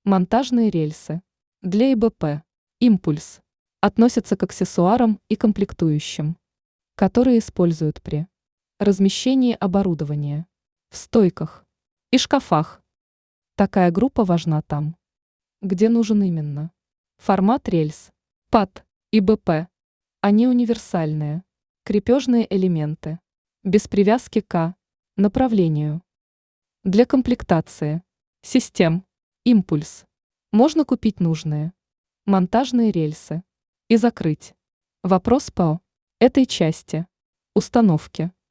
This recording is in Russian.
Монтажные рельсы. Для ИБП. Импульс. Относятся к аксессуарам и комплектующим, которые используют при размещении оборудования в стойках и шкафах. Такая группа важна там, где нужен именно формат рельс, ПАД, ИБП. Они универсальные, крепежные элементы, без привязки к направлению. Для комплектации систем импульс можно купить нужные монтажные рельсы и закрыть вопрос по этой части установки.